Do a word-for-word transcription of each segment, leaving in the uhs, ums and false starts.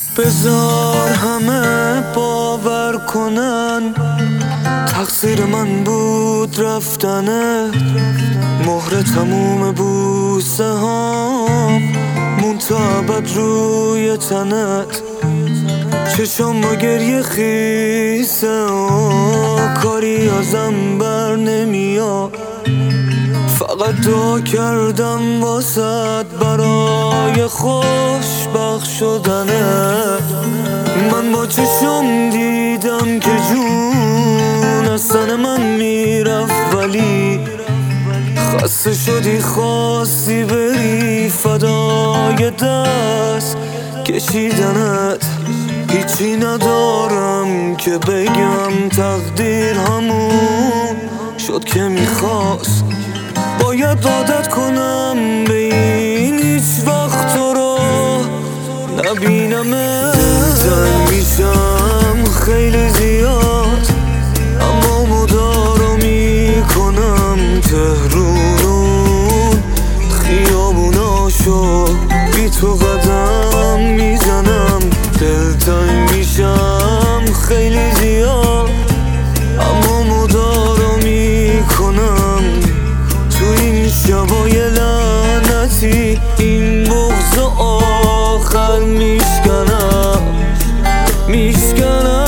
بذار همه باور کنن تقصیر من بود رفتنت، مهر تموم بوسه هام مون تا ابد روی تنت. چشام با گریه خیسه و کاری ازم بر نمیاد، فقط دعا کردم واسد برای خوشبخت شدنت. من با چشم دیدم که جون از تن من میرفت، ولی خسته شدی خواستی بری فدای دست کشیدنت. هیچی ندارم که بگم، تقدیر همون شد که میخواست. باید عادت کنم به این هیچ وقت تو رو نبینمت. دلتنگ میشم خیلی زیاد، اما مدارا میکنم تهرون خیابوناشو بی تو قدم میزنم. دلتنگ میشم خیلی زیاد، اما مدارا میکنم تو این شبای لعنتی این بغض آخر میشکنم میشکنم.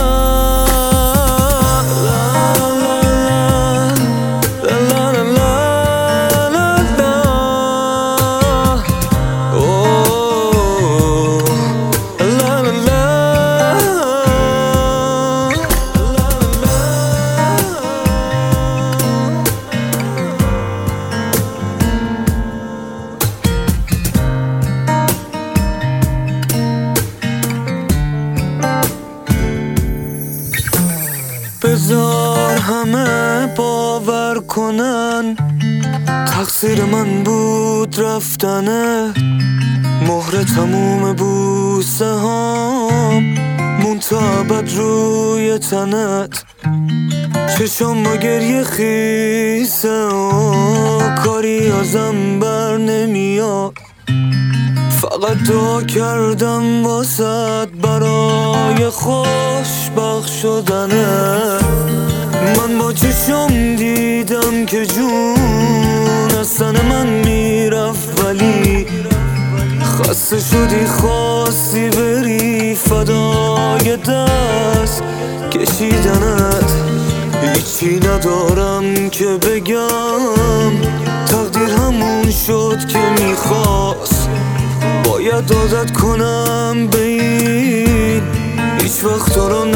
بذار همه باور کنن تقصیر من بود رفتنت، مهر تموم بوسه هام مون تا ابد روی تنت. چشام با گریه خیسه و کاری ازم بر نمیاد، فقط دعا کردم واسد برای خوشبخت شدنت. من با چشم دیدم که جون از تن من میرفت، ولی خسته شدی خواستی بری فدای دست کشیدنت. هیچی ندارم که بگم، تقدیر همون شد که میخواست. باید عادت کنم به این هیچ وقت تو رو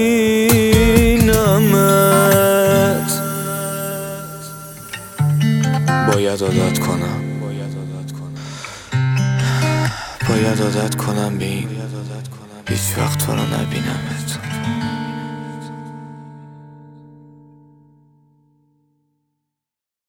نبینمت. باید عادت کنم باید عادت کنم به این هیچ وقت تو رو نبینمت.